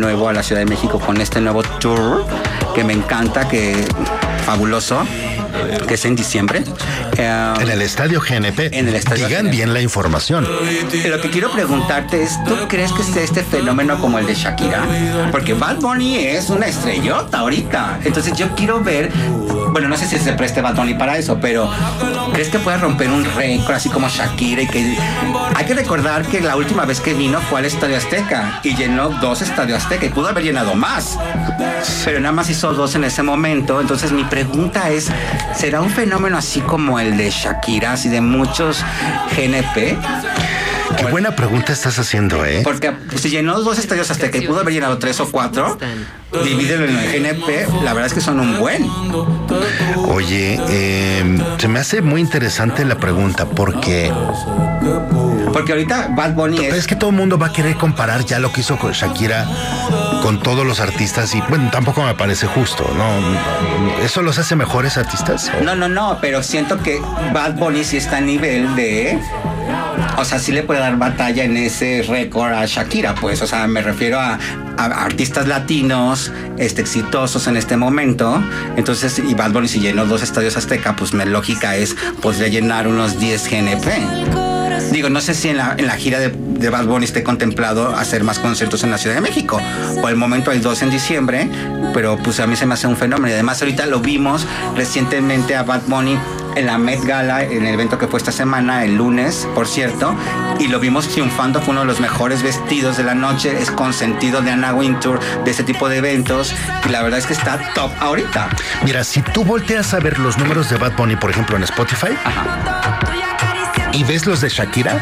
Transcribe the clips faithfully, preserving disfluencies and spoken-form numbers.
nuevo a la Ciudad de México con este nuevo tour que me encanta, que fabuloso, que es en diciembre. Uh, en el Estadio G N P. En el Estadio Digan G N P. bien la información. Lo que quiero preguntarte es, ¿tú crees que esté este fenómeno como el de Shakira? Porque Bad Bunny es una estrellota ahorita. Entonces yo quiero ver, bueno, no sé si se preste Bad Bunny para eso, pero ¿crees que pueda romper un récord así como Shakira? Y que hay que recordar que la última vez que vino fue al Estadio Azteca y llenó dos Estadios Azteca y pudo haber llenado más, pero nada más hizo dos en ese momento. Entonces mi pregunta es, ¿será un fenómeno así como el de Shakira, así de muchos G N P? Qué buena pregunta estás haciendo, ¿eh? Porque pues, si llenó dos Estadios Azteca y pudo haber llenado tres o cuatro, divídelo en el G N P, la verdad es que son un buen. Oye, eh, se me hace muy interesante la pregunta porque... Porque ahorita Bad Bunny es... Es que todo el mundo va a querer comparar ya lo que hizo con Shakira con todos los artistas y bueno, tampoco me parece justo, ¿no? ¿Eso los hace mejores artistas? ¿O? No, no, no, pero siento que Bad Bunny sí está a nivel de... O sea, sí le puede dar batalla en ese récord a Shakira, pues. O sea, me refiero a, a artistas latinos este, exitosos en este momento. Entonces, y Bad Bunny si llenó dos Estadios Azteca, pues mi lógica es, podría llenar unos diez G N P. Digo, no sé si en la, en la gira de, de Bad Bunny esté contemplado hacer más conciertos en la Ciudad de México. Por el momento hay dos en diciembre, pero pues a mí se me hace un fenómeno. Y además ahorita lo vimos recientemente a Bad Bunny en la Met Gala, en el evento que fue esta semana, el lunes, por cierto, y lo vimos triunfando, fue uno de los mejores vestidos de la noche, es consentido de Anna Wintour, de este tipo de eventos, y la verdad es que está top ahorita. Mira, si tú volteas a ver los números de Bad Bunny, por ejemplo, en Spotify, ajá, y ves los de Shakira,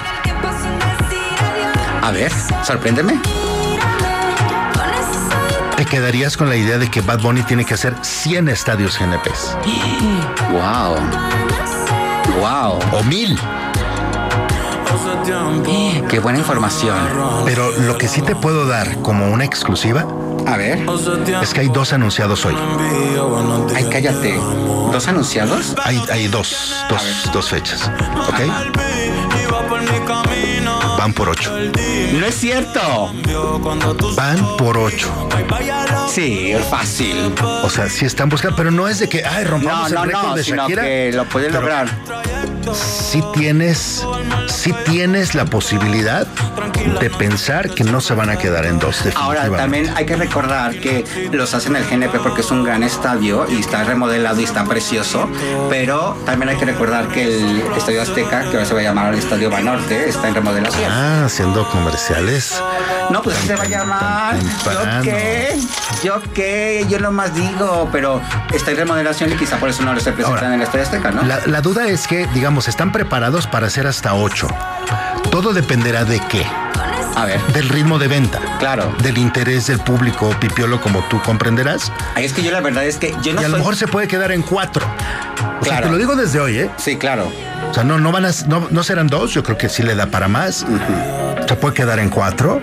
a ver, sorpréndeme. Te quedarías con la idea de que Bad Bunny tiene que hacer cien estadios G N Ps. Wow. Wow. O mil. Qué buena información. Pero lo que sí te puedo dar como una exclusiva, a ver, es que hay dos anunciados hoy. Ay, cállate. ¿Dos anunciados? Hay, hay dos, dos, dos fechas. ¿Ok? Ajá. Van por ocho. No es cierto. Van por ocho. Sí, fácil. O sea, sí están buscando, pero no es de que, ay, rompamos no, no, el récord no, de sino Shakira. Que lo pueden lograr. Sí tienes, sí tienes la posibilidad de pensar que no se van a quedar en dos. Ahora, también hay que recordar que los hacen el G N P porque es un gran estadio y está remodelado y está precioso, pero también hay que recordar que el Estadio Azteca, que ahora se va a llamar el Estadio Banorte, está en remodelación. Ah, haciendo comerciales. No, pues así se va a llamar. ¿Yo qué? ¿Yo qué? Yo nomás digo, pero está en remodelación y quizá por eso no lo estoy presentando en el Estadio Azteca, ¿no? La, la duda es que, digamos, están preparados para hacer hasta ocho. Todo dependerá de qué. A ver. Del ritmo de venta. Claro. Del interés del público pipiolo, como tú comprenderás. Ay, es que yo la verdad es que yo no Y a soy... lo mejor se puede quedar en cuatro. O claro. sea, te lo digo desde hoy, ¿eh? Sí, claro. O sea, no, no van a, no, no serán dos, yo creo que sí le da para más. Uh-huh. Se puede quedar en cuatro.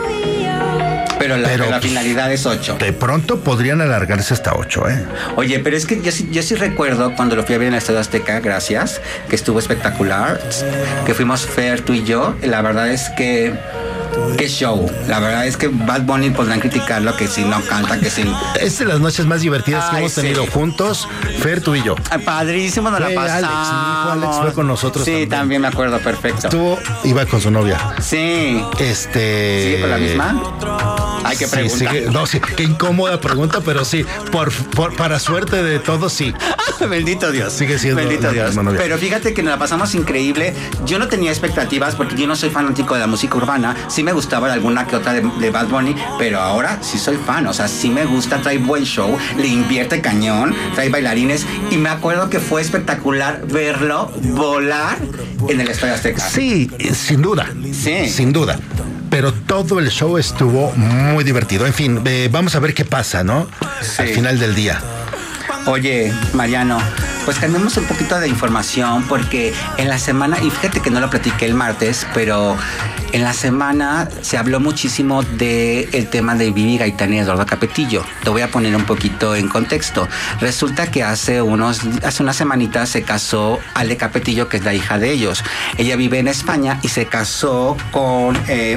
Pero la, pero la finalidad es ocho. De pronto podrían alargarse hasta ocho, ¿eh? Oye, pero es que yo, yo sí recuerdo cuando lo fui a ver en el Estadio Azteca, gracias, que estuvo espectacular, que fuimos Fer, tú y yo. La verdad es que... qué show. La verdad es que Bad Bunny podrán criticarlo, que si no canta, que si... Es de las noches más divertidas Ay, que hemos sí. tenido juntos, Fer, tú y yo. Ay, padrísimo, nos fue la pasamos. Alex, mi hijo Alex fue con nosotros. Sí, también. también me acuerdo, perfecto. Estuvo, iba con su novia. Sí. Este... ¿Sigue con la misma? Ay, qué pregunta. Sí, sigue, no, sí, qué incómoda pregunta, pero sí, por, por para suerte de todos, sí. Bendito Dios. Sigue siendo Bendito Dios. Novia. Pero fíjate que nos la pasamos increíble. Yo no tenía expectativas porque yo no soy fanático de la música urbana. Sí me gustaba alguna que otra de, de Bad Bunny, pero ahora sí soy fan. O sea, sí me gusta, trae buen show, le invierte cañón, trae bailarines. Y me acuerdo que fue espectacular verlo volar en el Estadio Azteca. Sí, sin duda. Sí. Sin duda. Pero todo el show estuvo muy divertido. En fin, eh, vamos a ver qué pasa, ¿no? Sí. Al final del día. Oye, Mariano, pues cambiemos un poquito de información porque en la semana, y fíjate que no lo platiqué el martes, pero en la semana se habló muchísimo del tema de Vivi Gaitán y Eduardo Capetillo. Te voy a poner un poquito en contexto. Resulta que hace unos, hace unas semanitas se casó Ale Capetillo, que es la hija de ellos. Ella vive en España y se casó con... Eh,